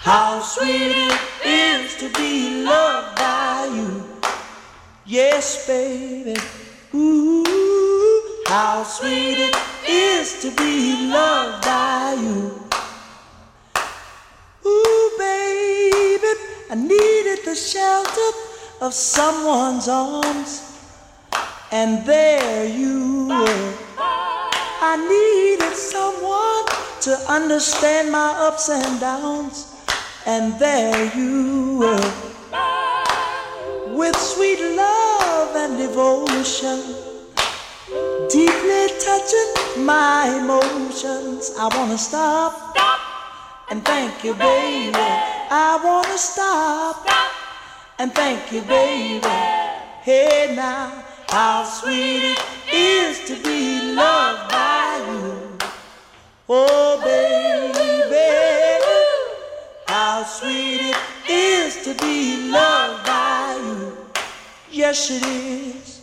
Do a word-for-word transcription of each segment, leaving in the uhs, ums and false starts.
how sweet it is to be loved by you. Yes, baby. Ooh, how sweet it is to be loved by you. Ooh, baby, I needed the shelter of someone's arms, and there you were. I needed someone to understand my ups and downs, and there you were. With sweet love and devotion, deeply touching my emotions, I wanna stop, stop and thank you, baby. I wanna stop, stop and thank you, baby. Hey now, how sweet it is to be loved by you. Oh, baby, how sweet it is to be loved by you. Yes, it is.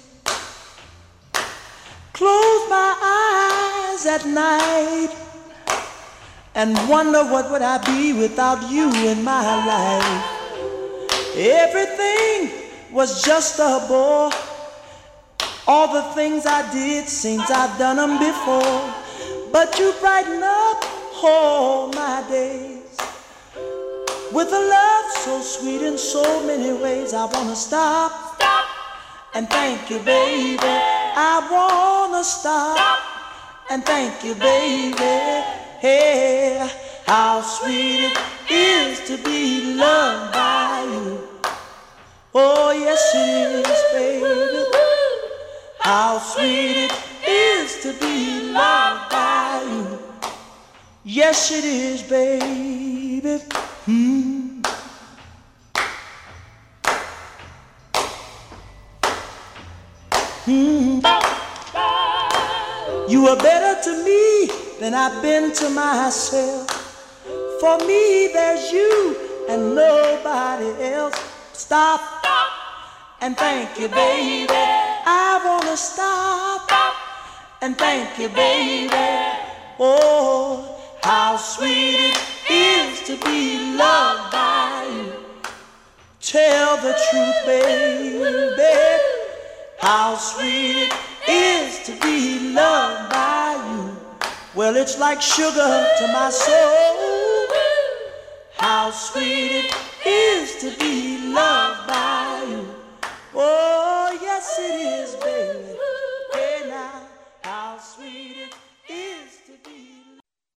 Close my eyes at night and wonder what would I be without you in my life. Everything was just a bore. All the things I did seems I've done them before. But you brighten up all my days with a love so sweet in so many ways. I wanna stop, stop and thank you, baby. I wanna stop, stop and thank you, baby. Hey, how sweet it is to be loved by you. Oh, yes it is, baby. How sweet it is to be loved by you. Yes, it is, baby. Mm. Mm. You are better to me than I've been to myself. For me, there's you and nobody else. Stop, stop and thank you, baby. I wanna stop, stop and thank you, baby. Oh, how sweet it is to be loved by you. Tell the truth, baby. How sweet it is to be loved by you. Well, it's like sugar to my soul. How sweet it is to be loved by you. Oh, yes it is, baby.